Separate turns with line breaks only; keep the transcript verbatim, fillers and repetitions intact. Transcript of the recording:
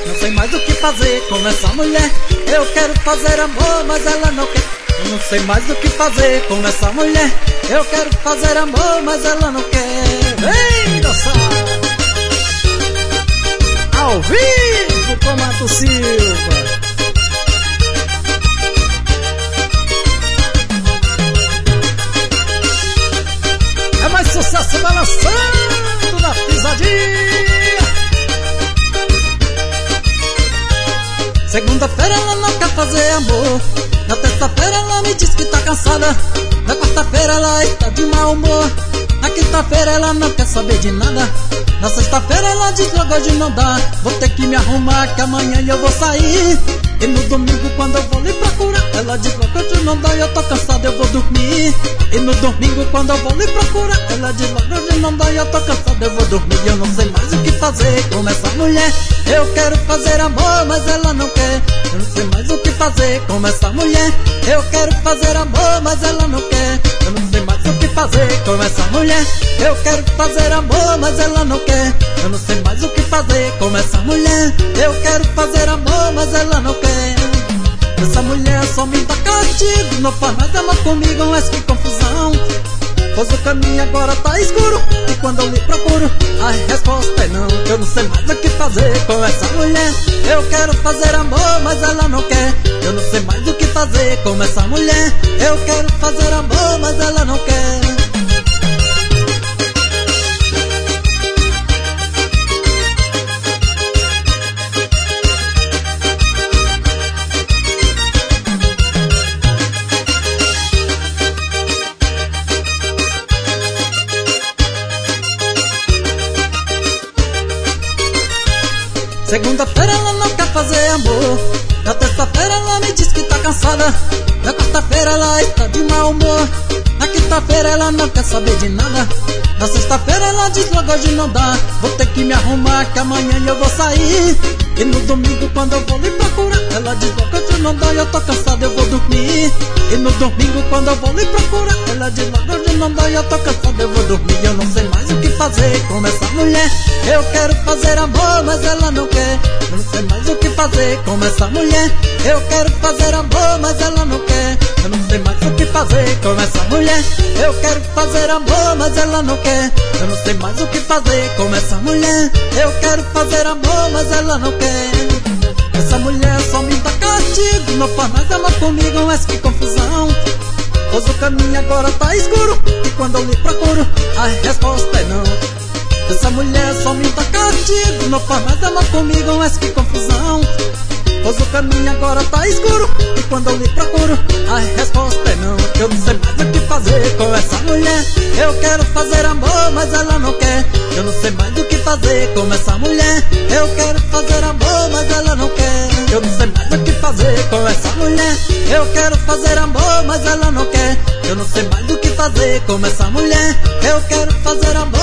Não sei mais o que fazer com essa mulher. Eu quero fazer amor, mas ela não quer. Eu não sei mais o que fazer com essa mulher. Eu quero fazer amor, mas ela não quer. Vem dançar ao vivo com Mato Silva. É mais sucesso balançando na pisadinha. Segunda-feira ela não quer fazer amor. Na terça-feira ela me diz que tá cansada. Na quarta-feira ela está de mau humor. Na quinta-feira ela não quer saber de nada. Na sexta-feira ela diz logo hoje não dá. Vou ter que me arrumar que amanhã eu vou sair. E no domingo quando eu vou lhe procurar, ela diz logo hoje não dá, eu tô cansada, eu vou dormir. E no domingo quando eu vou lhe procurar, ela diz logo hoje não dá, eu tô cansada, eu vou dormir. E eu não sei mais o que fazer com essa mulher. Eu quero fazer amor, mas ela não quer. Eu não sei mais o que fazer com essa mulher. Eu quero fazer amor, mas ela não quer. Eu não sei mais o que fazer com essa mulher. Eu quero fazer amor, mas ela não quer. Eu não sei mais o que fazer com essa mulher. Eu quero fazer amor, mas ela não quer. Essa mulher só me dá castigo. Não faz mais amor comigo, mas que confusão. Pois o caminho agora tá escuro. E quando eu lhe procuro, a resposta é não. Eu não sei mais o que fazer com essa mulher. Eu quero fazer amor, mas ela não quer. Eu não sei mais o que fazer com essa mulher. Eu quero fazer amor, mas ela não quer. Segunda-feira ela não quer fazer amor. Na terça-feira ela me diz que tá cansada. Na quarta-feira ela está de mau humor. Na quinta-feira ela não quer saber de nada. Na sexta-feira ela diz logo hoje não dá. Vou ter que me arrumar que amanhã eu vou sair. E no domingo quando eu vou lhe procurar, ela diz logo hoje não dá, eu tô cansada, eu vou dormir. E no domingo quando eu vou lhe procurar, ela diz logo hoje não dá, eu tô cansada, eu vou dormir. Eu não sei mais o que fazer com essa mulher. Eu quero fazer amor, mas ela não quer. Eu não sei mais o que fazer com essa mulher. Eu quero fazer amor, mas ela não quer. Eu não sei mais o que fazer com essa mulher. Eu quero fazer amor, mas ela não quer. Eu não sei mais o que fazer com essa mulher. Eu quero fazer amor, mas ela não quer. Essa mulher só me dá castigo. Não faz mais amor comigo, mas que confusão. Pois o caminho agora tá escuro. E quando eu lhe procuro, a resposta é não. Essa mulher só me dá castigo. Não faz mais amor comigo, mas que confusão. Pois o caminho agora tá escuro. E quando eu lhe procuro, a resposta é não. Eu não sei mais o que fazer com essa mulher. Eu quero fazer amor, mas ela não quer. Eu não sei mais o que fazer com essa mulher. Eu quero fazer amor, mas ela não quer. Eu não sei mais o que fazer com essa mulher. Eu quero fazer amor, mas ela não quer. Eu não sei mais o que fazer com essa mulher. Eu quero fazer amor.